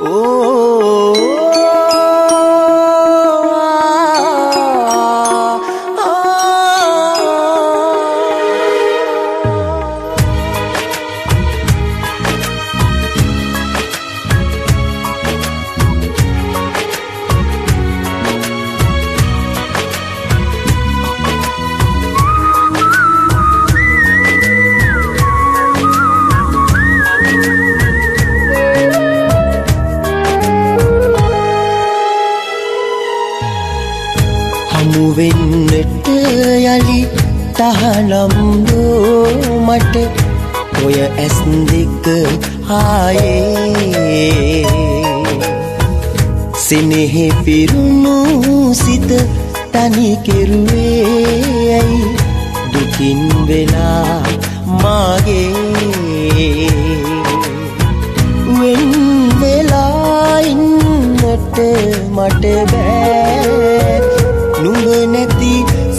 වෙන්නට යලි තහනම් දෝ මට ඔය ඇස් දෙක ආයේ සිනෙහි පිරුණු සිත තනි කෙරුවේ ඇයි දුකින් වෙලා මාගේ වෙන් වෙලා ඉන්නට මට බෑ නුඹ නැති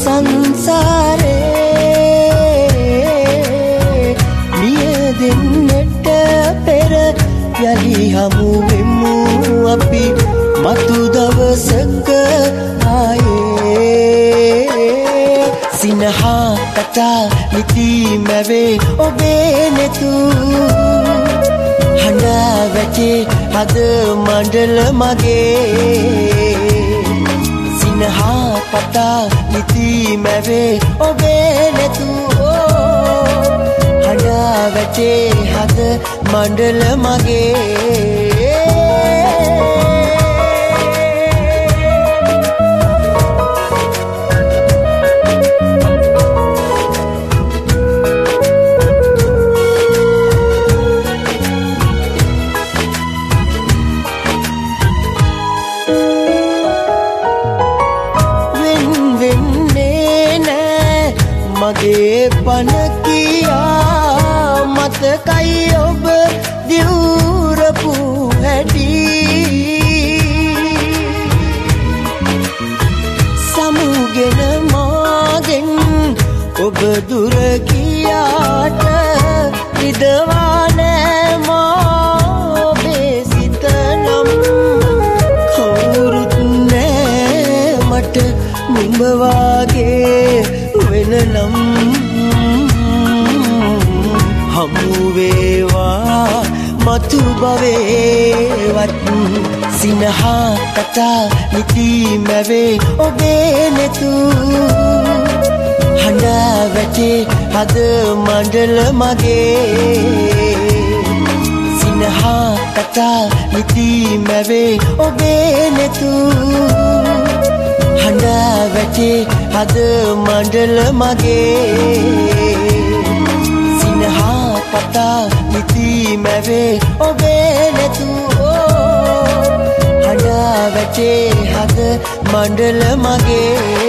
සංසාරේ මියදෙන්නට පෙර යලි හමු වෙමු අපි මතු දවසක ආයේ සිනහා කතා නිති මැවේ ඔබේ නෙතු හඬා වැටේ හද මණ්ඩල මගේ සිනහා කතා නිති මැවේ ඔබේ නෙතු හඬා වැටේ හද මණ්ඩල මගේ මගේ පන කියා මතකයි ඔබ දිවුරපු හැටි සමුගෙන මාගෙන් ඔබ දුර ගියාට විදවා නෑ මා ඔබේ සිත නම් කවුරුත් නෑ මට නුඹ වාගේ වෙනනම් හමු වේවා මතු භවේවත් සිනහා කතා නිති මැවේ ඔබේ නෙතු හඬා වැටේ හද මණ්ඩල මගේ සිනහා කතා නිති මැවේ ඔබේ නෙතු හඬා වැටේ හද මණ්ඩල මගේ සිනහා කතා නිති මැවේ ඔබේ නෙතු හඬා වැටේ හද මණ්ඩල මගේ